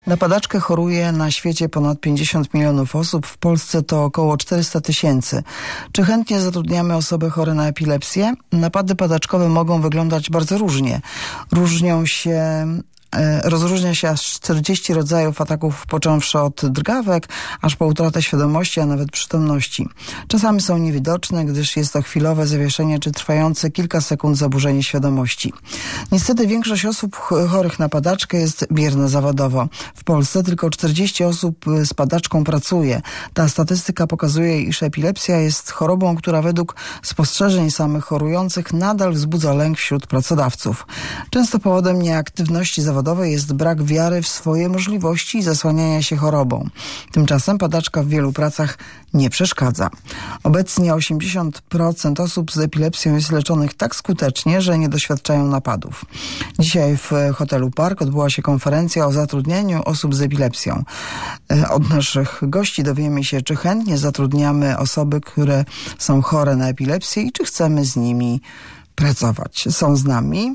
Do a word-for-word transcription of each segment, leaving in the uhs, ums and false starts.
Na padaczkę choruje na świecie ponad pięćdziesiąt milionów osób, w Polsce to około czterysta tysięcy. Czy chętnie zatrudniamy osoby chore na epilepsję? Napady padaczkowe mogą wyglądać bardzo różnie. Różnią się... Rozróżnia się aż czterdzieści rodzajów ataków, począwszy od drgawek, aż po utratę świadomości, a nawet przytomności. Czasami są niewidoczne, gdyż jest to chwilowe zawieszenie czy trwające kilka sekund zaburzenie świadomości. Niestety większość osób chorych na padaczkę jest bierna zawodowo. W Polsce tylko czterdzieści osób z padaczką pracuje. Ta statystyka pokazuje, iż epilepsja jest chorobą, która według spostrzeżeń samych chorujących nadal wzbudza lęk wśród pracodawców. Często powodem nieaktywności zawodowej jest brak wiary w swoje możliwości i zasłaniania się chorobą. Tymczasem padaczka w wielu pracach nie przeszkadza. Obecnie osiemdziesiąt procent osób z epilepsją jest leczonych tak skutecznie, że nie doświadczają napadów. Dzisiaj w hotelu Park odbyła się konferencja o zatrudnieniu osób z epilepsją. Od naszych gości dowiemy się, czy chętnie zatrudniamy osoby, które są chore na epilepsję i czy chcemy z nimi pracować. Są z nami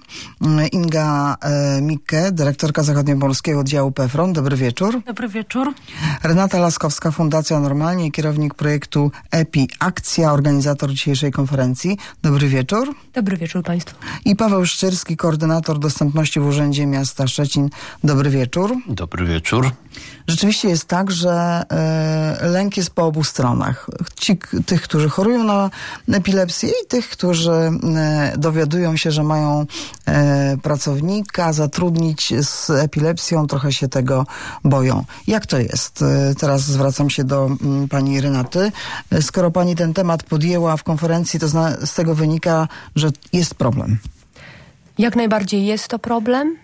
Inga e, Mikke, dyrektorka zachodniopolskiego oddziału PEFRON. Dobry wieczór. Dobry wieczór. Renata Laskowska, Fundacja Normalnie, kierownik projektu Epi Akcja, organizator dzisiejszej konferencji. Dobry wieczór. Dobry wieczór Państwu. I Paweł Szczyrski, koordynator dostępności w Urzędzie Miasta Szczecin. Dobry wieczór. Dobry wieczór. Rzeczywiście jest tak, że e, lęk jest po obu stronach. Ci, tych, którzy chorują na epilepsję i tych, którzy e, dowiadują się, że mają e, pracownika zatrudnić z epilepsją, trochę się tego boją. Jak to jest? E, teraz zwracam się do m, pani Renaty. E, skoro pani ten temat podjęła w konferencji, to zna, z tego wynika, że jest problem. Jak najbardziej jest to problem.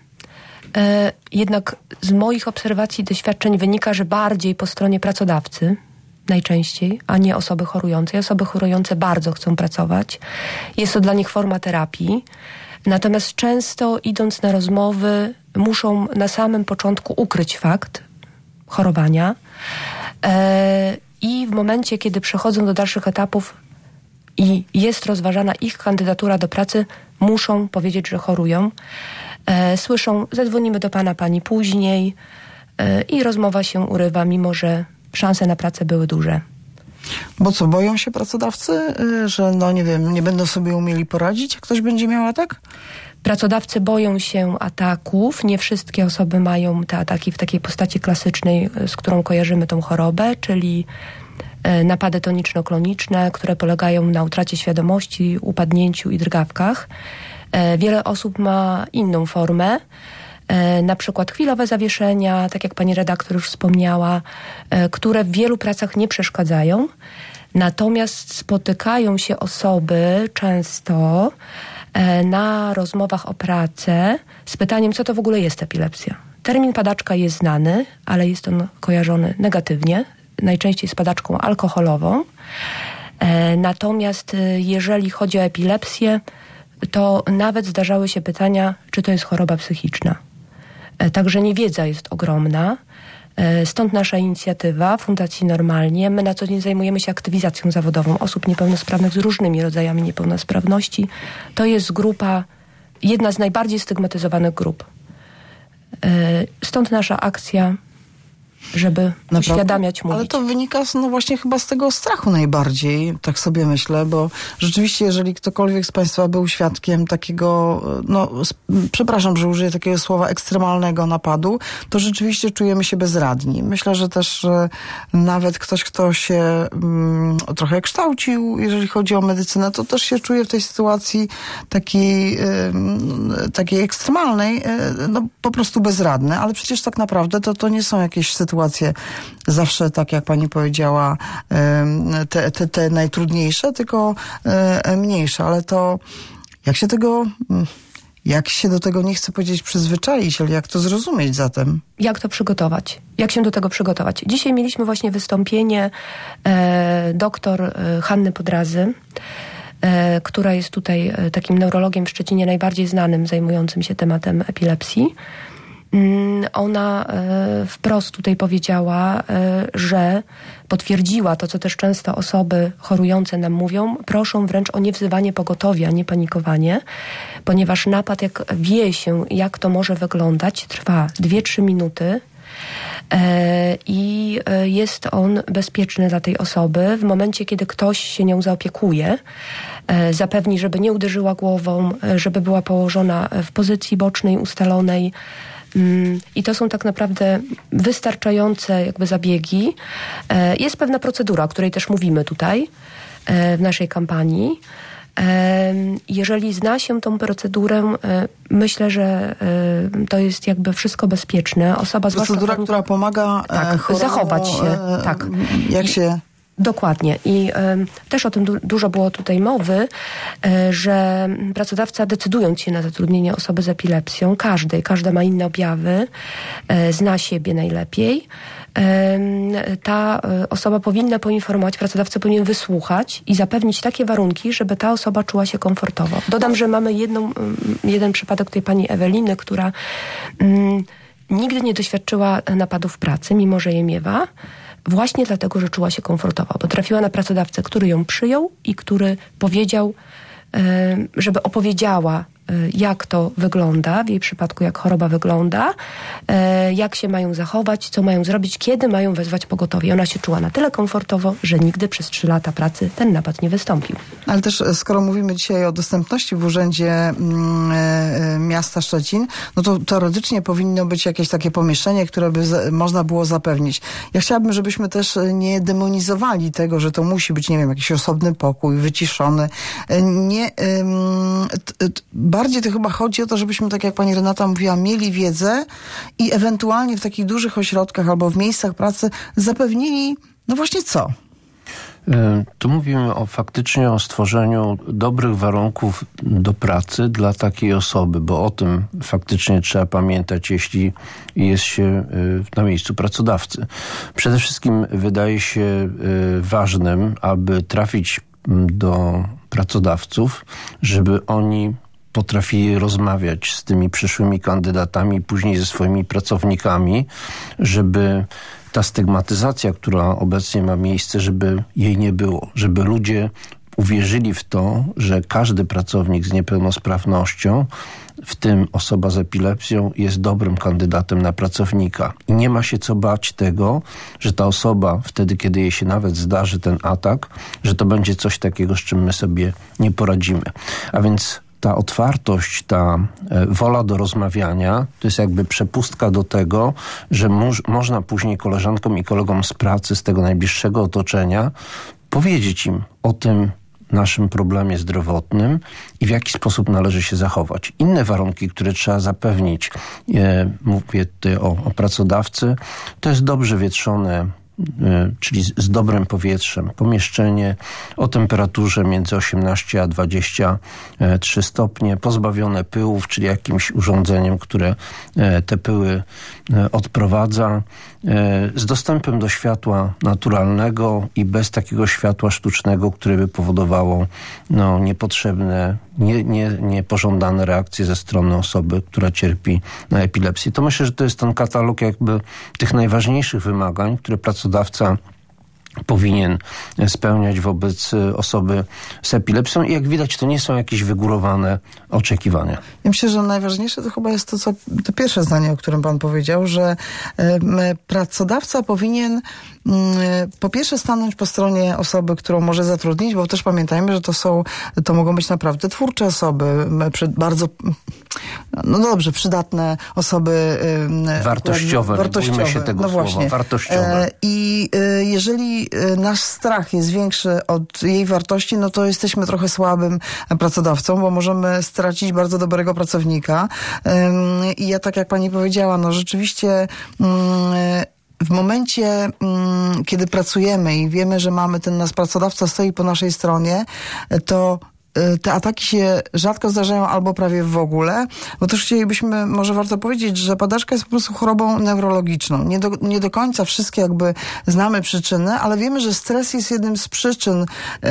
E, jednak z moich obserwacji, doświadczeń wynika, że bardziej po stronie pracodawcy, najczęściej, a nie osoby chorujące. Osoby chorujące bardzo chcą pracować. Jest to dla nich forma terapii. Natomiast często idąc na rozmowy muszą na samym początku ukryć fakt chorowania. E, I w momencie, kiedy przechodzą do dalszych etapów i jest rozważana ich kandydatura do pracy, muszą powiedzieć, że chorują. E, słyszą, zadzwonimy do pana, pani później e, i rozmowa się urywa, mimo że szanse na pracę były duże. Bo co, boją się pracodawcy, że no nie wiem, nie będą sobie umieli poradzić, jak ktoś będzie miał atak? Pracodawcy boją się ataków. Nie wszystkie osoby mają te ataki w takiej postaci klasycznej, z którą kojarzymy tą chorobę, czyli napady toniczno-kloniczne, które polegają na utracie świadomości, upadnięciu i drgawkach. Wiele osób ma inną formę, na przykład chwilowe zawieszenia, tak jak pani redaktor już wspomniała, które w wielu pracach nie przeszkadzają. Natomiast spotykają się osoby często na rozmowach o pracę z pytaniem, co to w ogóle jest epilepsja. Termin padaczka jest znany, ale jest on kojarzony negatywnie, najczęściej z padaczką alkoholową. Natomiast jeżeli chodzi o epilepsję, to nawet zdarzały się pytania, czy to jest choroba psychiczna. Także niewiedza jest ogromna. Stąd nasza inicjatywa Fundacji Normalnie. My na co dzień zajmujemy się aktywizacją zawodową osób niepełnosprawnych z różnymi rodzajami niepełnosprawności. To jest grupa, jedna z najbardziej stygmatyzowanych grup. Stąd nasza akcja, żeby Naprawdę? uświadamiać, mówić. Ale to wynika no właśnie chyba z tego strachu najbardziej, tak sobie myślę, bo rzeczywiście jeżeli ktokolwiek z Państwa był świadkiem takiego, no przepraszam, że użyję takiego słowa, ekstremalnego napadu, to rzeczywiście czujemy się bezradni. Myślę, że też że nawet ktoś, kto się mm, trochę kształcił, jeżeli chodzi o medycynę, to też się czuje w tej sytuacji takiej, y, takiej ekstremalnej, y, no po prostu bezradny, ale przecież tak naprawdę to, to nie są jakieś sytuacje sytuacje zawsze, tak jak pani powiedziała, te, te, te najtrudniejsze, tylko mniejsze, ale to jak się tego, jak się do tego, nie chcę powiedzieć przyzwyczaić, ale jak to zrozumieć zatem? Jak to przygotować? Jak się do tego przygotować? Dzisiaj mieliśmy właśnie wystąpienie e, doktor e, Hanny Podrazy, e, która jest tutaj e, takim neurologiem w Szczecinie najbardziej znanym, zajmującym się tematem epilepsji. Ona e, wprost tutaj powiedziała, e, że potwierdziła to, co też często osoby chorujące nam mówią, proszą wręcz o niewzywanie pogotowia, nie panikowanie, ponieważ napad, jak wie się, jak to może wyglądać, trwa dwie trzy minuty i jest on bezpieczny dla tej osoby. W momencie, kiedy ktoś się nią zaopiekuje, zapewni, żeby nie uderzyła głową, żeby była położona w pozycji bocznej, ustalonej. I to są tak naprawdę wystarczające jakby zabiegi. Jest pewna procedura, o której też mówimy tutaj w naszej kampanii. Jeżeli zna się tą procedurę, myślę, że to jest jakby wszystko bezpieczne. Osoba procedura, zwłaszcza, która pomaga tak, chorobą, zachować się. Tak. Jak się... Dokładnie. I y, też o tym du- dużo było tutaj mowy, y, że pracodawca, decydując się na zatrudnienie osoby z epilepsją, każdej, każda ma inne objawy, y, zna siebie najlepiej, y, ta y, osoba powinna poinformować, pracodawca powinien wysłuchać i zapewnić takie warunki, żeby ta osoba czuła się komfortowo. Dodam, że mamy jedną, y, jeden przypadek tej pani Eweliny, która y, nigdy nie doświadczyła napadów w pracy, mimo że je miewa, właśnie dlatego, że czuła się komfortowo, bo trafiła na pracodawcę, który ją przyjął i który powiedział, żeby opowiedziała, jak to wygląda, w jej przypadku jak choroba wygląda, jak się mają zachować, co mają zrobić, kiedy mają wezwać pogotowie. Ona się czuła na tyle komfortowo, że nigdy przez trzy lata pracy ten napad nie wystąpił. Ale też skoro mówimy dzisiaj o dostępności w Urzędzie mm, Miasta Szczecin, no to teoretycznie powinno być jakieś takie pomieszczenie, które by za, można było zapewnić. Ja chciałabym, żebyśmy też nie demonizowali tego, że to musi być, nie wiem, jakiś osobny pokój, wyciszony. Nie... Ym, t, t, Bardziej to chyba chodzi o to, żebyśmy, tak jak pani Renata mówiła, mieli wiedzę i ewentualnie w takich dużych ośrodkach albo w miejscach pracy zapewnili, no właśnie co? Tu mówimy o faktycznie o stworzeniu dobrych warunków do pracy dla takiej osoby, bo o tym faktycznie trzeba pamiętać, jeśli jest się na miejscu pracodawcy. Przede wszystkim wydaje się ważnym, aby trafić do pracodawców, żeby oni potrafili rozmawiać z tymi przyszłymi kandydatami, później ze swoimi pracownikami, żeby ta stygmatyzacja, która obecnie ma miejsce, żeby jej nie było. Żeby ludzie uwierzyli w to, że każdy pracownik z niepełnosprawnością, w tym osoba z epilepsją, jest dobrym kandydatem na pracownika. I nie ma się co bać tego, że ta osoba, wtedy kiedy jej się nawet zdarzy ten atak, że to będzie coś takiego, z czym my sobie nie poradzimy. A więc ta otwartość, ta wola do rozmawiania, to jest jakby przepustka do tego, że moż, można później koleżankom i kolegom z pracy, z tego najbliższego otoczenia, powiedzieć im o tym naszym problemie zdrowotnym i w jaki sposób należy się zachować. Inne warunki, które trzeba zapewnić, e, mówię tutaj o, o pracodawcy, to jest dobrze wietrzone, czyli z dobrym powietrzem, pomieszczenie o temperaturze między osiemnaście a dwadzieścia trzy stopnie, pozbawione pyłów, czyli jakimś urządzeniem, które te pyły odprowadza, z dostępem do światła naturalnego i bez takiego światła sztucznego, które by powodowało no, niepotrzebne, nie, nie, niepożądane reakcje ze strony osoby, która cierpi na epilepsję. To myślę, że to jest ten katalog jakby tych najważniejszych wymagań, które pracodawca powinien spełniać wobec osoby z epilepsją i jak widać, to nie są jakieś wygórowane oczekiwania. Ja myślę, że najważniejsze to chyba jest to, co to pierwsze zdanie, o którym pan powiedział, że y, pracodawca powinien y, po pierwsze stanąć po stronie osoby, którą może zatrudnić, bo też pamiętajmy, że to są, to mogą być naprawdę twórcze osoby, przy, bardzo, no dobrze, przydatne osoby. Y, wartościowe, wartościowe. Się tego no słowa, właśnie. wartościowe. Y, I y, jeżeli nasz strach jest większy od jej wartości, no to jesteśmy trochę słabym pracodawcą, bo możemy stracić bardzo dobrego pracownika. I ja tak jak pani powiedziała, no rzeczywiście w momencie, kiedy pracujemy i wiemy, że mamy ten nasz pracodawca stoi po naszej stronie, to te ataki się rzadko zdarzają albo prawie w ogóle, bo też chcielibyśmy, może warto powiedzieć, że padaczka jest po prostu chorobą neurologiczną. Nie do, nie do końca wszystkie jakby znamy przyczyny, ale wiemy, że stres jest jednym z przyczyn,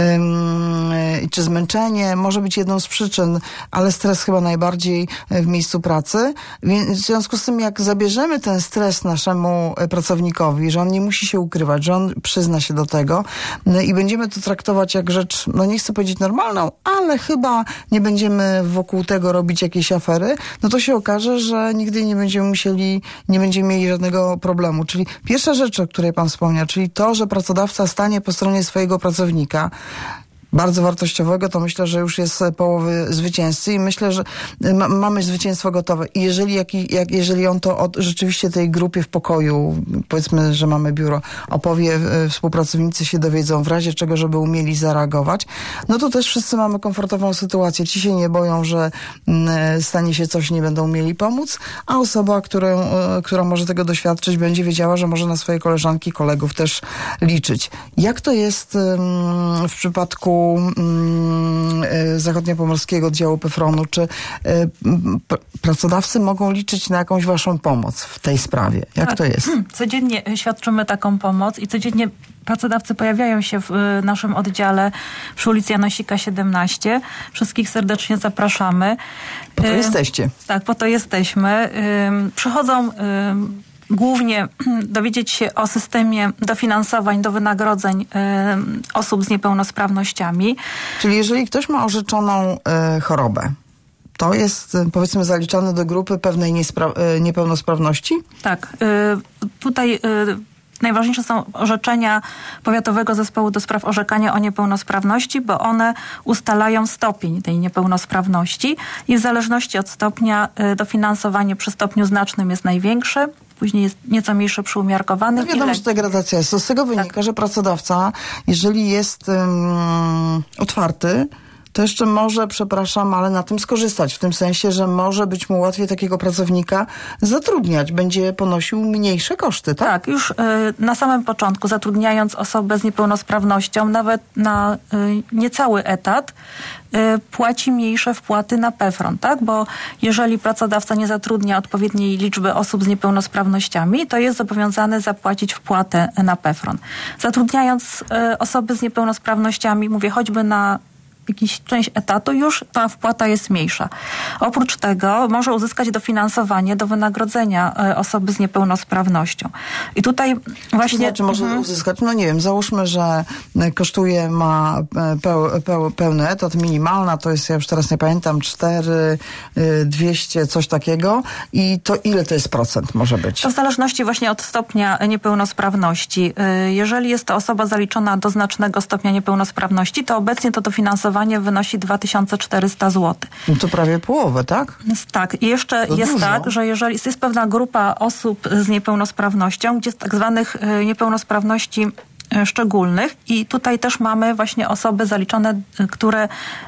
ym, czy zmęczenie może być jedną z przyczyn, ale stres chyba najbardziej w miejscu pracy. Więc w związku z tym, jak zabierzemy ten stres naszemu pracownikowi, że on nie musi się ukrywać, że on przyzna się do tego i będziemy to traktować jak rzecz, no nie chcę powiedzieć normalną, ale chyba nie będziemy wokół tego robić jakiejś afery, no to się okaże, że nigdy nie będziemy musieli, nie będziemy mieli żadnego problemu. Czyli pierwsza rzecz, o której pan wspomniał, czyli to, że pracodawca stanie po stronie swojego pracownika, bardzo wartościowego, to myślę, że już jest połowy zwycięzcy i myślę, że ma, mamy zwycięstwo gotowe. I jeżeli, jak, jak, jeżeli on to od, rzeczywiście tej grupie w pokoju, powiedzmy, że mamy biuro, opowie, współpracownicy się dowiedzą, w razie czego, żeby umieli zareagować, no to też wszyscy mamy komfortową sytuację. Ci się nie boją, że stanie się coś, nie będą umieli pomóc, a osoba, którą, która może tego doświadczyć, będzie wiedziała, że może na swoje koleżanki, kolegów też liczyć. Jak to jest w przypadku zachodniopomorskiego oddziału PFRON-u? Czy pracodawcy mogą liczyć na jakąś waszą pomoc w tej sprawie? Jak tak. to jest? Codziennie świadczymy taką pomoc i codziennie pracodawcy pojawiają się w naszym oddziale przy ulicy Janosika siedemnaście. Wszystkich serdecznie zapraszamy. Po to jesteście. Tak, po to jesteśmy. Przychodzą głównie dowiedzieć się o systemie dofinansowań do wynagrodzeń y, osób z niepełnosprawnościami. Czyli jeżeli ktoś ma orzeczoną y, chorobę, to jest, powiedzmy, zaliczany do grupy pewnej niespra- y, niepełnosprawności? Tak. Y, tutaj... Y, Najważniejsze są orzeczenia Powiatowego Zespołu do Spraw Orzekania o Niepełnosprawności, bo one ustalają stopień tej niepełnosprawności i w zależności od stopnia dofinansowanie przy stopniu znacznym jest największe, później jest nieco mniejsze przy umiarkowanym. No wiadomo, że ta gradacja jest. Z tego wynika, tak. że pracodawca, jeżeli jest um, otwarty, to jeszcze może, przepraszam, ale na tym skorzystać. W tym sensie, że może być mu łatwiej takiego pracownika zatrudniać. Będzie ponosił mniejsze koszty, tak? Tak, już y, na samym początku, zatrudniając osobę z niepełnosprawnością, nawet na y, niecały etat, y, płaci mniejsze wpłaty na PFRON, tak? Bo jeżeli pracodawca nie zatrudnia odpowiedniej liczby osób z niepełnosprawnościami, to jest zobowiązany zapłacić wpłatę na PFRON. Zatrudniając y, osoby z niepełnosprawnościami, mówię choćby na jakiś część etatu, już ta wpłata jest mniejsza. Oprócz tego może uzyskać dofinansowanie do wynagrodzenia osoby z niepełnosprawnością. I tutaj właśnie... To znaczy może mhm. uzyskać, no nie wiem, załóżmy, że kosztuje, ma peł, peł, pełny etat, minimalna, to jest, ja już teraz nie pamiętam, cztery dwieście, coś takiego. I to ile to jest procent może być? To w zależności właśnie od stopnia niepełnosprawności. Jeżeli jest to osoba zaliczona do znacznego stopnia niepełnosprawności, to obecnie to dofinansowanie wynosi dwa tysiące czterysta złotych. No to prawie połowę, tak? Tak. I jeszcze to jest dużo. Tak, że jeżeli jest pewna grupa osób z niepełnosprawnością, gdzie z tak zwanych niepełnosprawności szczególnych i tutaj też mamy właśnie osoby zaliczone, które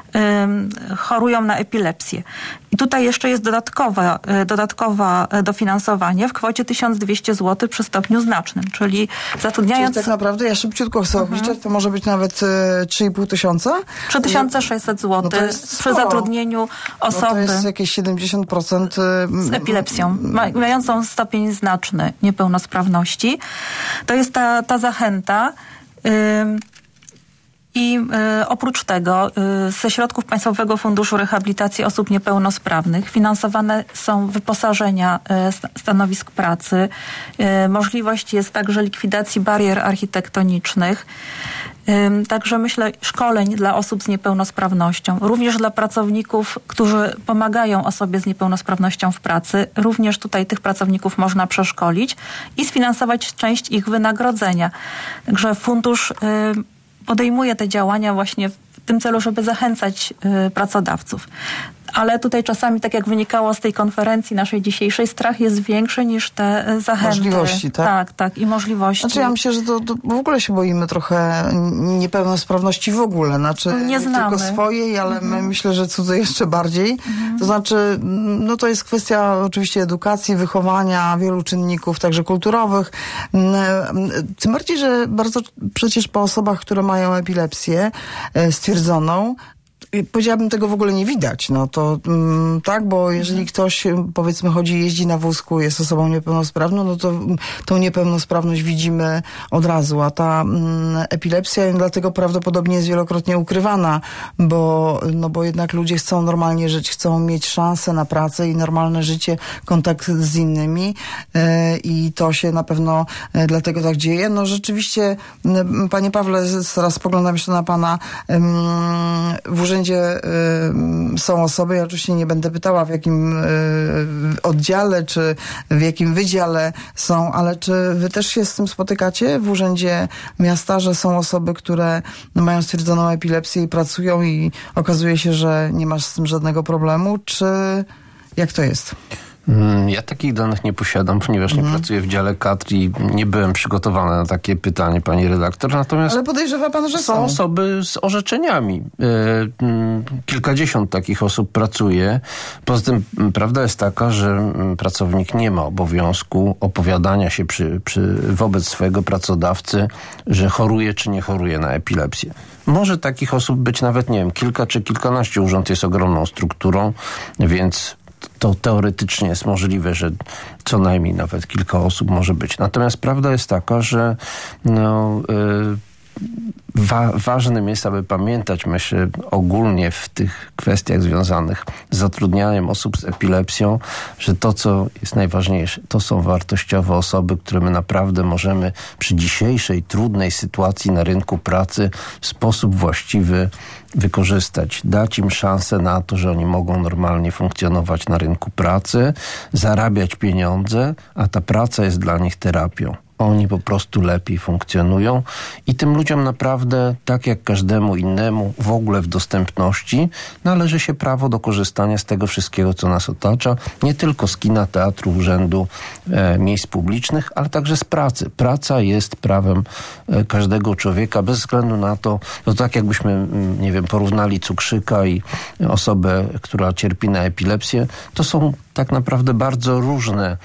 y, chorują na epilepsję. I tutaj jeszcze jest dodatkowe, dodatkowe dofinansowanie w kwocie tysiąc dwieście złotych przy stopniu znacznym, czyli zatrudniając... Czyli tak naprawdę, ja szybciutko chcę mhm. obliczać, to może być nawet y, trzy i pół tysiąca? trzy tysiące sześćset złotych no przy sporo. zatrudnieniu osoby... No to jest jakieś siedemdziesiąt procent... Y, z epilepsją, mającą stopień znaczny niepełnosprawności. To jest ta, ta zachęta. I y, oprócz tego y, ze środków Państwowego Funduszu Rehabilitacji Osób Niepełnosprawnych finansowane są wyposażenia y, stanowisk pracy. Y, możliwość jest także likwidacji barier architektonicznych. Y, także myślę szkoleń dla osób z niepełnosprawnością. Również dla pracowników, którzy pomagają osobie z niepełnosprawnością w pracy. Również tutaj tych pracowników można przeszkolić i sfinansować część ich wynagrodzenia. Także fundusz y, podejmuje te działania właśnie w tym celu, żeby zachęcać y, pracodawców. Ale tutaj czasami, tak jak wynikało z tej konferencji naszej dzisiejszej, strach jest większy niż te zachęty. Możliwości, tak? Tak, tak. I możliwości. Znaczy ja myślę, że to, to w ogóle się boimy trochę niepełnosprawności w ogóle. Znaczy nie znamy. Tylko swojej, ale mm-hmm. my myślę, że cudze jeszcze bardziej. Mm-hmm. To znaczy, no to jest kwestia oczywiście edukacji, wychowania, wielu czynników, także kulturowych. Tym bardziej, że bardzo przecież po osobach, które mają epilepsję stwierdzoną, powiedziałabym, tego w ogóle nie widać. No to mm, tak, bo jeżeli ktoś, powiedzmy, chodzi, jeździ na wózku, jest osobą niepełnosprawną, no to mm, tą niepełnosprawność widzimy od razu, a ta mm, epilepsja dlatego prawdopodobnie jest wielokrotnie ukrywana, bo, no bo jednak ludzie chcą normalnie żyć, chcą mieć szansę na pracę i normalne życie, kontakt z innymi yy, i to się na pewno yy, dlatego tak dzieje. No rzeczywiście, yy, panie Pawle, zaraz spoglądam jeszcze na pana yy, w urzędzie urzędzie y, są osoby, ja oczywiście nie będę pytała w jakim y, oddziale, czy w jakim wydziale są, ale czy wy też się z tym spotykacie w urzędzie miasta, że są osoby, które mają stwierdzoną epilepsję i pracują i okazuje się, że nie masz z tym żadnego problemu, czy jak to jest? Ja takich danych nie posiadam, ponieważ mm. nie pracuję w dziale kadr i nie byłem przygotowany na takie pytanie, pani redaktor. Natomiast ale podejrzewa pan, że są. Są osoby z orzeczeniami. Kilkadziesiąt takich osób pracuje. Poza tym prawda jest taka, że pracownik nie ma obowiązku opowiadania się przy, przy, wobec swojego pracodawcy, że choruje czy nie choruje na epilepsję. Może takich osób być nawet, nie wiem, kilka czy kilkanaście. Urząd jest ogromną strukturą, więc to teoretycznie jest możliwe, że co najmniej nawet kilka osób może być. Natomiast prawda jest taka, że no, yy, wa- ważnym jest, aby pamiętać, myślę, ogólnie w tych kwestiach związanych z zatrudnianiem osób z epilepsją, że to, co jest najważniejsze, to są wartościowe osoby, które my naprawdę możemy przy dzisiejszej trudnej sytuacji na rynku pracy w sposób właściwy wykorzystać, dać im szansę na to, że oni mogą normalnie funkcjonować na rynku pracy, zarabiać pieniądze, a ta praca jest dla nich terapią. Oni po prostu lepiej funkcjonują i tym ludziom naprawdę, tak jak każdemu innemu, w ogóle w dostępności, należy się prawo do korzystania z tego wszystkiego, co nas otacza, nie tylko z kina, teatru, urzędu, e, miejsc publicznych, ale także z pracy. Praca jest prawem e, każdego człowieka, bez względu na to, to tak jakbyśmy, nie wiem, porównali cukrzyka i osobę, która cierpi na epilepsję, to są tak naprawdę bardzo różne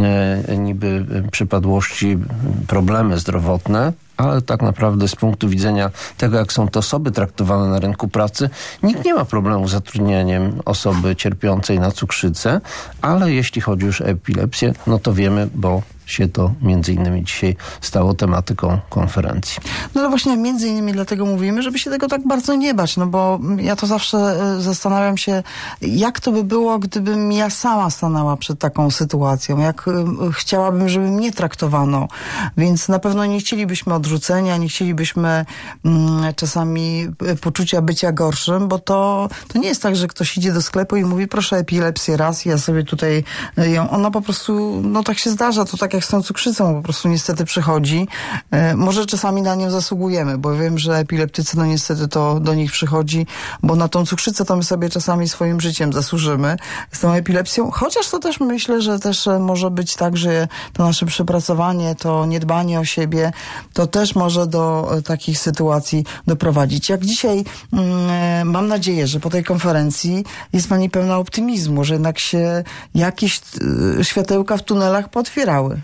e, niby przypadłości, problemy zdrowotne, ale tak naprawdę z punktu widzenia tego, jak są te osoby traktowane na rynku pracy, nikt nie ma problemu z zatrudnieniem osoby cierpiącej na cukrzycę, ale jeśli chodzi już o epilepsję, no to wiemy, bo się to między innymi dzisiaj stało tematyką konferencji. No ale właśnie między innymi dlatego mówimy, żeby się tego tak bardzo nie bać, no bo ja to zawsze zastanawiam się, jak to by było, gdybym ja sama stanęła przed taką sytuacją, jak chciałabym, żeby mnie traktowano, więc na pewno nie chcielibyśmy odrzucenia, nie chcielibyśmy mm, czasami poczucia bycia gorszym, bo to, to nie jest tak, że ktoś idzie do sklepu i mówi, proszę epilepsję raz, ja sobie tutaj ją, ona po prostu, no tak się zdarza, to tak jak z tą cukrzycą po prostu niestety przychodzi. E, może czasami na nią zasługujemy, bo wiem, że epileptycy, no niestety to do nich przychodzi, bo na tą cukrzycę to my sobie czasami swoim życiem zasłużymy z tą epilepsją. Chociaż to też myślę, że też może być tak, że to nasze przepracowanie, to niedbanie o siebie, to też może do takich sytuacji doprowadzić. Jak dzisiaj mm, mam nadzieję, że po tej konferencji jest pani pełna optymizmu, że jednak się jakieś y, światełka w tunelach pootwierały.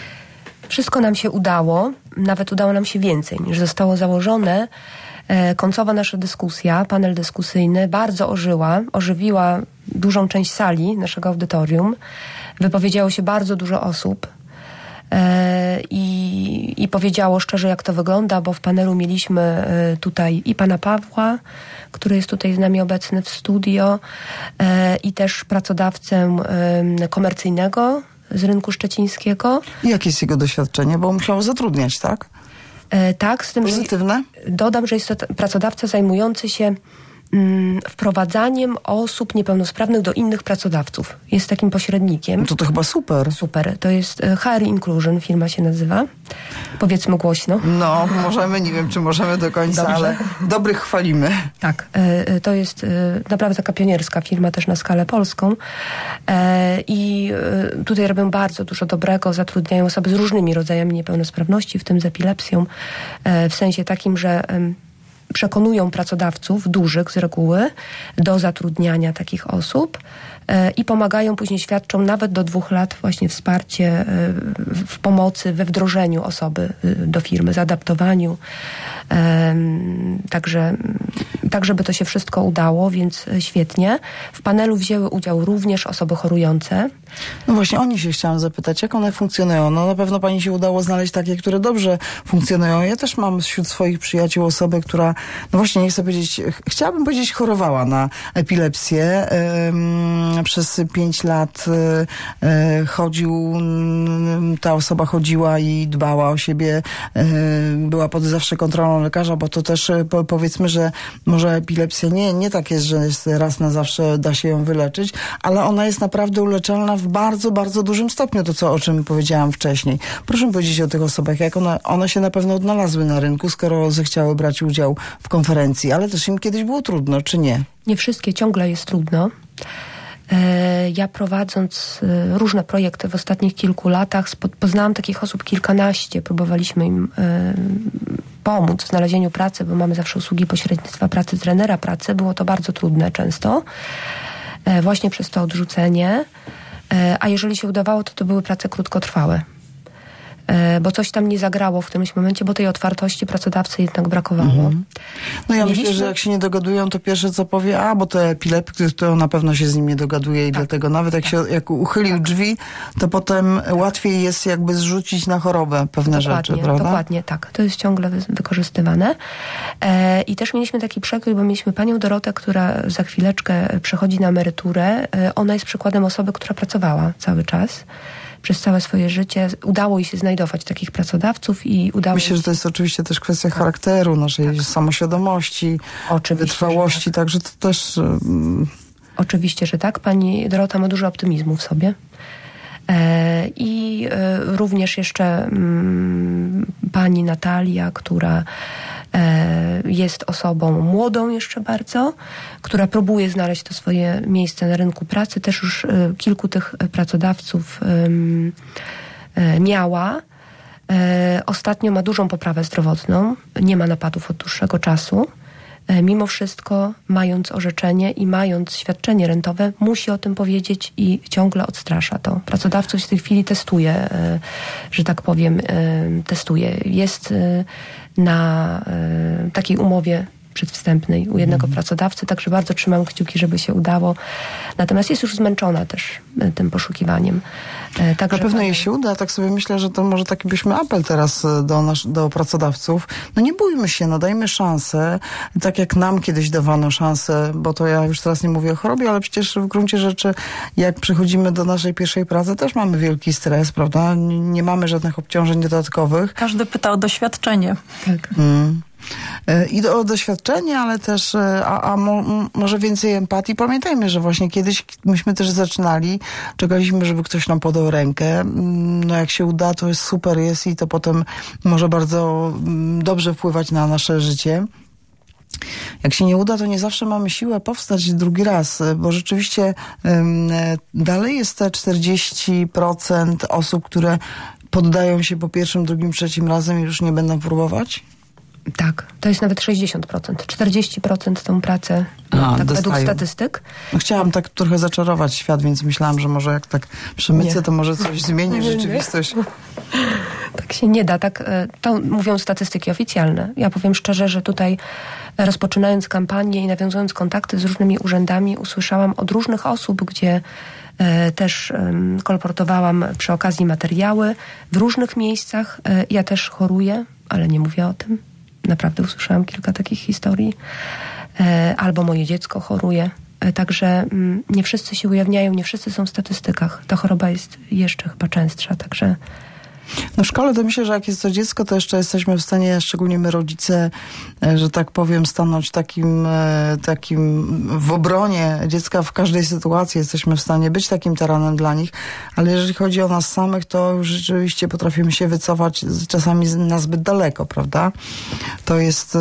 Wszystko nam się udało, nawet udało nam się więcej niż zostało założone. Końcowa nasza dyskusja, panel dyskusyjny bardzo ożyła, ożywiła dużą część sali naszego audytorium. Wypowiedziało się bardzo dużo osób i, i powiedziało szczerze, jak to wygląda, bo w panelu mieliśmy tutaj i pana Pawła, który jest tutaj z nami obecny w studio, i też pracodawcę komercyjnego z rynku szczecińskiego. I jakie jest jego doświadczenie? Bo musiał zatrudniać, tak? E, tak, z tym, pozytywne? Że dodam, że jest to pracodawca zajmujący się mm, wprowadzaniem osób niepełnosprawnych do innych pracodawców. Jest takim pośrednikiem. No to to chyba super. Super. To jest H R Inclusion, firma się nazywa. Powiedzmy głośno. No, możemy, nie wiem, czy możemy do końca, dobrze, ale dobrych chwalimy. Tak. E, to jest e, naprawdę taka pionierska firma też na skalę polską. E, I e, tutaj robią bardzo dużo dobrego. Zatrudniają osoby z różnymi rodzajami niepełnosprawności, w tym z epilepsją. E, w sensie takim, że e, przekonują pracodawców, dużych z reguły, do zatrudniania takich osób i pomagają, później świadczą nawet do dwóch lat właśnie wsparcie w pomocy, we wdrożeniu osoby do firmy, zaadaptowaniu. Także, tak, żeby to się wszystko udało, więc świetnie. W panelu wzięły udział również osoby chorujące. No właśnie, o nich się chciałam zapytać, jak one funkcjonują. No na pewno pani się udało znaleźć takie, które dobrze funkcjonują. Ja też mam wśród swoich przyjaciół osobę, która, no właśnie, nie chcę powiedzieć, chciałabym powiedzieć, chorowała na epilepsję. Ym, przez pięć lat y, chodził, y, ta osoba chodziła i dbała o siebie, y, była pod zawsze kontrolą lekarza, bo to też y, po, powiedzmy, że może może epilepsja nie, nie tak jest, że jest raz na zawsze da się ją wyleczyć, ale ona jest naprawdę uleczalna w bardzo, bardzo dużym stopniu, to co, o czym powiedziałam wcześniej. Proszę powiedzieć o tych osobach, jak one, one się na pewno odnalazły na rynku, skoro zechciały brać udział w konferencji, ale też im kiedyś było trudno, czy nie? Nie wszystkie, ciągle jest trudno. Ja prowadząc różne projekty w ostatnich kilku latach poznałam takich osób kilkanaście. Próbowaliśmy im pomóc w znalezieniu pracy, bo mamy zawsze usługi pośrednictwa pracy, trenera pracy. Było to bardzo trudne często. Właśnie przez to odrzucenie. A jeżeli się udawało, to to były prace krótkotrwałe. Bo coś tam nie zagrało w którymś momencie, bo tej otwartości pracodawcy jednak brakowało. Mhm. No ja Mieliśmy... myślę, że jak się nie dogadują, to pierwsze co powie, a bo to epileptyk, to na pewno się z nim nie dogaduje i tak. Dlatego nawet jak tak. się jak uchylił tak. drzwi, to potem łatwiej jest jakby zrzucić na chorobę pewne dokładnie, rzeczy, prawda? Dokładnie, tak. To jest ciągle wy- wykorzystywane. E, I też mieliśmy taki przekrój, bo mieliśmy panią Dorotę, która za chwileczkę przechodzi na emeryturę. E, ona jest przykładem osoby, która pracowała cały czas. Przez całe swoje życie udało jej się znajdować takich pracodawców i udało Myślę, że to jest oczywiście też kwestia tak. charakteru, naszej tak. samoświadomości, oczywiście, wytrwałości, tak. także to też... Um... Oczywiście, że tak. Pani Dorota ma dużo optymizmu w sobie. E, I e, również jeszcze m, pani Natalia, która e, jest osobą młodą jeszcze bardzo, która próbuje znaleźć to swoje miejsce na rynku pracy. Też już e, kilku tych pracodawców e, e, miała. E, ostatnio ma dużą poprawę zdrowotną. Nie ma napadów od dłuższego czasu. Mimo wszystko, mając orzeczenie i mając świadczenie rentowe, musi o tym powiedzieć i ciągle odstrasza to. Pracodawców w tej chwili testuje, że tak powiem, testuje. Jest na takiej umowie przedwstępnej u jednego mm. pracodawcy, także bardzo trzymam kciuki, żeby się udało. Natomiast jest już zmęczona też tym poszukiwaniem. Także na pewno jej się uda, tak sobie myślę, że to może taki byśmy apel teraz do, nasz, do pracodawców. No nie bójmy się, no dajmy szansę, tak jak nam kiedyś dawano szansę, bo to ja już teraz nie mówię o chorobie, ale przecież w gruncie rzeczy, jak przychodzimy do naszej pierwszej pracy, też mamy wielki stres, prawda? Nie, nie mamy żadnych obciążeń dodatkowych. Każdy pyta o doświadczenie. Tak. Mm. I o doświadczenie, ale też a, a mo, może więcej empatii. Pamiętajmy, że właśnie kiedyś myśmy też zaczynali, czekaliśmy, żeby ktoś nam podał rękę. No jak się uda, to jest super jest i to potem może bardzo dobrze wpływać na nasze życie. Jak się nie uda, to nie zawsze mamy siłę powstać drugi raz, bo rzeczywiście um, dalej jest te czterdzieści procent osób, które poddają się po pierwszym, drugim, trzecim razem i już nie będą próbować. Tak, to jest nawet sześćdziesiąt procent. czterdzieści procent tą pracę, no, tak według statystyk. No, chciałam tak trochę zaczarować świat, więc myślałam, że może jak tak przemycę, nie. to może coś zmieni rzeczywistość. Tak się nie da. Tak, to mówią statystyki oficjalne. Ja powiem szczerze, że tutaj rozpoczynając kampanię i nawiązując kontakty z różnymi urzędami, usłyszałam od różnych osób, gdzie e, też e, kolportowałam przy okazji materiały w różnych miejscach. E, ja też choruję, ale nie mówię o tym. Naprawdę usłyszałam kilka takich historii. E, albo moje dziecko choruje. E, także m, nie wszyscy się ujawniają, nie wszyscy są w statystykach. Ta choroba jest jeszcze chyba częstsza, także... No w szkole to myślę, że jak jest to dziecko, to jeszcze jesteśmy w stanie, szczególnie my rodzice, że tak powiem, stanąć takim, takim w obronie dziecka w każdej sytuacji. Jesteśmy w stanie być takim taranem dla nich, ale jeżeli chodzi o nas samych, to już rzeczywiście potrafimy się wycofać czasami na zbyt daleko, prawda? To jest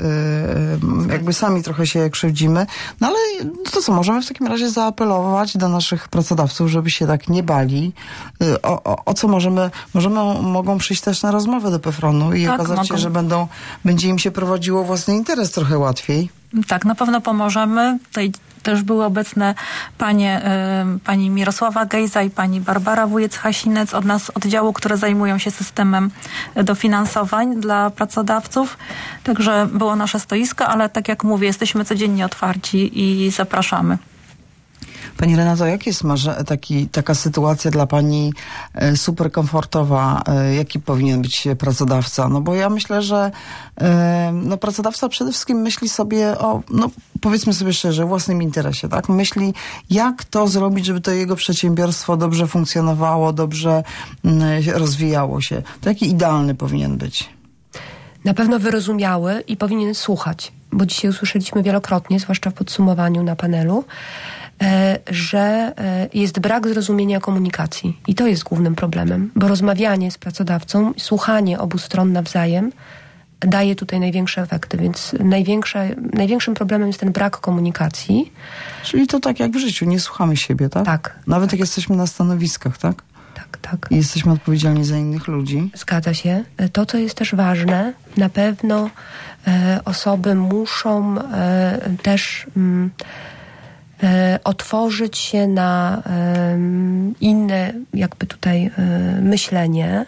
jakby sami trochę się krzywdzimy. No ale to co, możemy w takim razie zaapelować do naszych pracodawców, żeby się tak nie bali. O, o, o co możemy... Możemy mogą przyjść też na rozmowę do PFRON-u i tak, okazać mogą. się, że będą, będzie im się prowadziło własny interes trochę łatwiej. Tak, na pewno pomożemy. Tutaj też były obecne panie, y, pani Mirosława Gejza i pani Barbara Wujec-Hasinec od nas, oddziału, które zajmują się systemem dofinansowań dla pracodawców. Także było nasze stoisko, ale tak jak mówię, jesteśmy codziennie otwarci i zapraszamy. Pani Renato, jak jest może taki, taka sytuacja dla pani e, super komfortowa? E, jaki powinien być pracodawca? No bo ja myślę, że e, no, pracodawca przede wszystkim myśli sobie o, no powiedzmy sobie szczerze, własnym interesie, tak? Myśli, jak to zrobić, żeby to jego przedsiębiorstwo dobrze funkcjonowało, dobrze m, rozwijało się. To jaki idealny powinien być? Na pewno wyrozumiały i powinien słuchać. bo dzisiaj usłyszeliśmy wielokrotnie, zwłaszcza w podsumowaniu na panelu, że jest brak zrozumienia komunikacji. I to jest głównym problemem, bo rozmawianie z pracodawcą, słuchanie obu stron nawzajem daje tutaj największe efekty, więc największe, największym problemem jest ten brak komunikacji. Czyli to tak jak w życiu, nie słuchamy siebie, tak? Tak. Nawet tak. jak jesteśmy na stanowiskach, tak? Tak, tak. I jesteśmy odpowiedzialni za innych ludzi. Zgadza się. To, co jest też ważne, na pewno e, osoby muszą e, też mm, e, otworzyć się na e, inne jakby tutaj e, myślenie.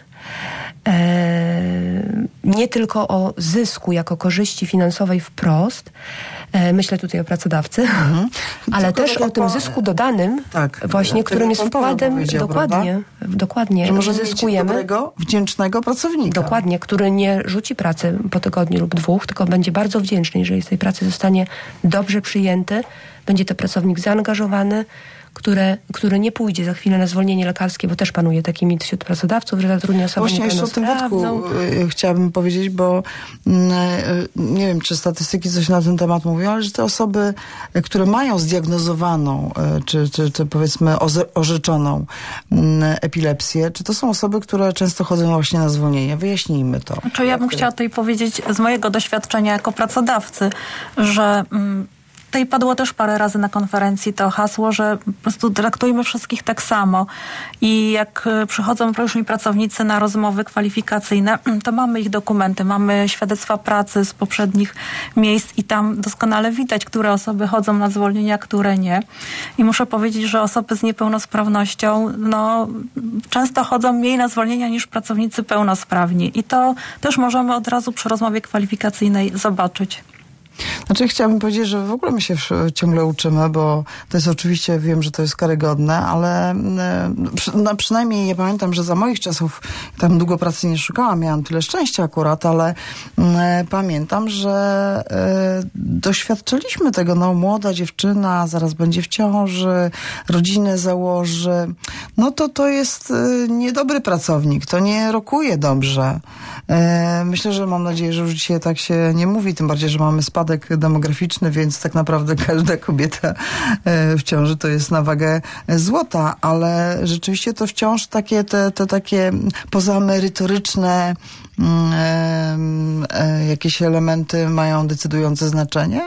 Nie tylko o zysku jako korzyści finansowej wprost, myślę tutaj o pracodawcy, mhm. ale tylko też o tym zysku dodanym, tak, właśnie, którym jest wkładem, dokładnie, dokładnie, że możemy zyskujemy. Mieć dobrego, wdzięcznego pracownika. Dokładnie, który nie rzuci pracy po tygodniu lub dwóch, tylko będzie bardzo wdzięczny, jeżeli z tej pracy zostanie dobrze przyjęty, będzie to pracownik zaangażowany, Które, który nie pójdzie za chwilę na zwolnienie lekarskie, bo też panuje taki mit wśród pracodawców, że zatrudnia osobę Właśnie jeszcze o tym wątku y, chciałabym powiedzieć, bo y, nie wiem, czy statystyki coś na ten temat mówią, ale że te osoby, y, które mają zdiagnozowaną, y, czy, czy, czy powiedzmy oze, orzeczoną y, epilepsję, czy to są osoby, które często chodzą właśnie na zwolnienie? Wyjaśnijmy to. Znaczy, ja bym chciała tutaj powiedzieć z mojego doświadczenia jako pracodawcy, że mm, tutaj padło też parę razy na konferencji to hasło, że po prostu traktujmy wszystkich tak samo i jak przychodzą różni pracownicy na rozmowy kwalifikacyjne, to mamy ich dokumenty, mamy świadectwa pracy z poprzednich miejsc i tam doskonale widać, które osoby chodzą na zwolnienia, które nie. I muszę powiedzieć, że osoby z niepełnosprawnością no, często chodzą mniej na zwolnienia niż pracownicy pełnosprawni i to też możemy od razu przy rozmowie kwalifikacyjnej zobaczyć. Znaczy chciałabym powiedzieć, że w ogóle my się ciągle uczymy, bo to jest oczywiście, wiem, że to jest karygodne, ale no, przynajmniej ja pamiętam, że za moich czasów, tam długo pracy nie szukałam, miałam tyle szczęścia akurat, ale e, pamiętam, że e, doświadczyliśmy tego, no młoda dziewczyna zaraz będzie w ciąży, rodzinę założy, no to to jest e, niedobry pracownik, to nie rokuje dobrze. E, myślę, że mam nadzieję, że już dzisiaj tak się nie mówi, tym bardziej, że mamy spadek demograficzny, więc tak naprawdę każda kobieta w ciąży to jest na wagę złota, ale rzeczywiście to wciąż takie te, te takie pozamerytoryczne um, jakieś elementy mają decydujące znaczenie?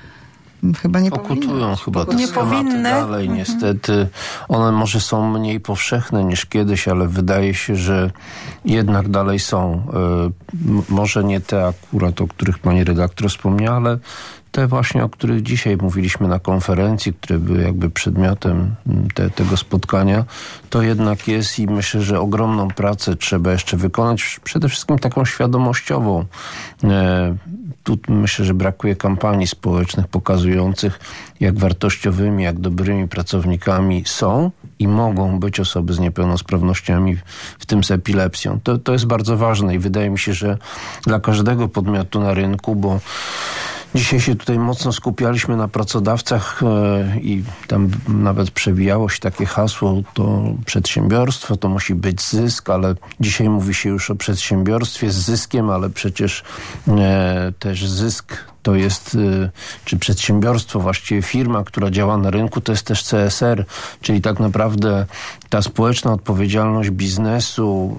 Chyba nie Pokutują chyba te nie schematy powinny. dalej. Mhm. Niestety one może są mniej powszechne niż kiedyś, ale wydaje się, że jednak dalej są. Y, może nie te akurat, o których pani redaktor wspomniała, ale te właśnie, o których dzisiaj mówiliśmy na konferencji, które były jakby przedmiotem te, tego spotkania, to jednak jest i myślę, że ogromną pracę trzeba jeszcze wykonać, przede wszystkim taką świadomościową. E, tu myślę, że brakuje kampanii społecznych pokazujących, jak wartościowymi, jak dobrymi pracownikami są i mogą być osoby z niepełnosprawnościami, w tym z epilepsją. To, to jest bardzo ważne i wydaje mi się, że dla każdego podmiotu na rynku, bo dzisiaj się tutaj mocno skupialiśmy na pracodawcach e, i tam nawet przewijało się takie hasło, to przedsiębiorstwo, to musi być zysk, ale dzisiaj mówi się już o przedsiębiorstwie z zyskiem, ale przecież e, też zysk to jest, czy przedsiębiorstwo, właściwie firma, która działa na rynku, to jest też C S R, czyli tak naprawdę ta społeczna odpowiedzialność biznesu,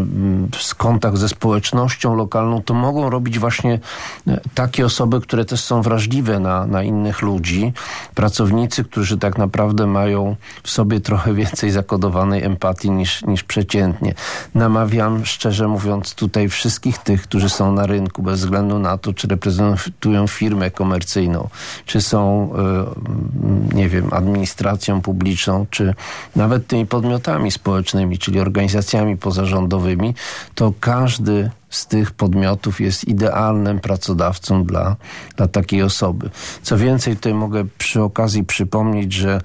kontakt ze społecznością lokalną, to mogą robić właśnie takie osoby, które też są wrażliwe na, na innych ludzi, pracownicy, którzy tak naprawdę mają w sobie trochę więcej zakodowanej empatii niż, niż przeciętnie. Namawiam, szczerze mówiąc, tutaj wszystkich tych, którzy są na rynku, bez względu na to, czy reprezentują firmę komercyjną, czy są, nie wiem, administracją publiczną, czy nawet tymi podmiotami społecznymi, czyli organizacjami pozarządowymi, to każdy z tych podmiotów jest idealnym pracodawcą dla, dla takiej osoby. Co więcej, tutaj mogę przy okazji przypomnieć, że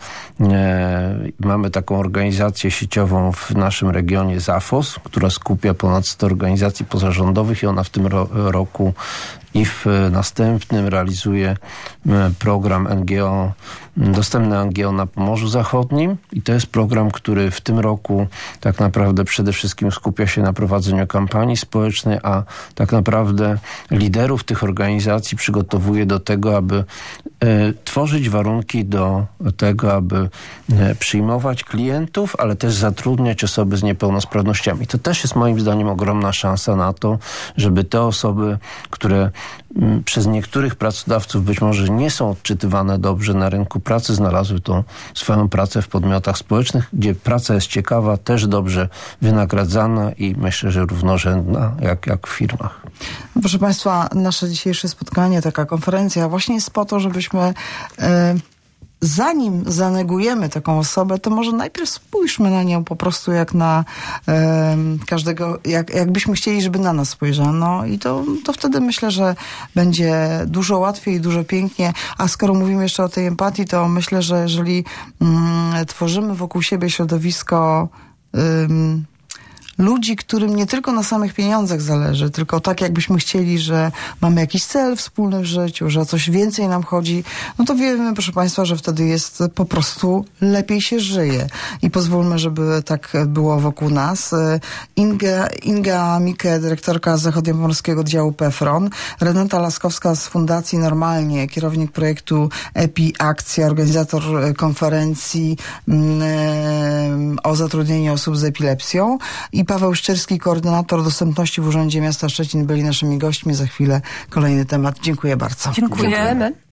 e, mamy taką organizację sieciową w naszym regionie ZAFOS, która skupia ponad sto organizacji pozarządowych i ona w tym ro- roku i w następnym realizuje program N G O dostępny N G O na Pomorzu Zachodnim i to jest program, który w tym roku tak naprawdę przede wszystkim skupia się na prowadzeniu kampanii społecznej, a tak naprawdę liderów tych organizacji przygotowuje do tego, aby e, tworzyć warunki do tego, aby e, przyjmować klientów, ale też zatrudniać osoby z niepełnosprawnościami. To też jest moim zdaniem ogromna szansa na to, żeby te osoby, które m, przez niektórych pracodawców być może nie są odczytywane dobrze na rynku pracy, znalazły tą swoją pracę w podmiotach społecznych, gdzie praca jest ciekawa, też dobrze wynagradzana i myślę, że równorzędna jak, jak w firmach. Proszę Państwa, nasze dzisiejsze spotkanie, taka konferencja właśnie jest po to, żebyśmy e, zanim zanegujemy taką osobę, to może najpierw spójrzmy na nią po prostu jak na e, każdego, jak, jakbyśmy chcieli, żeby na nas spojrzano i to, to wtedy myślę, że będzie dużo łatwiej, dużo pięknie, a skoro mówimy jeszcze o tej empatii, to myślę, że jeżeli mm, tworzymy wokół siebie środowisko ym, ludzi, którym nie tylko na samych pieniądzach zależy, tylko tak jakbyśmy chcieli, że mamy jakiś cel wspólny w życiu, że o coś więcej nam chodzi, no to wiemy, proszę Państwa, że wtedy jest po prostu lepiej się żyje. I pozwólmy, żeby tak było wokół nas. Inga, Inga Mikke, dyrektorka zachodniopomorskiego oddziału PFRON, Renata Laskowska z Fundacji Normalnie, kierownik projektu EPI Akcja, organizator konferencji um, o zatrudnieniu osób z epilepsją i Paweł Szczerski, koordynator dostępności w Urzędzie Miasta Szczecin byli naszymi gośćmi. Za chwilę kolejny temat. Dziękuję bardzo. Dziękuję. Dziękujemy.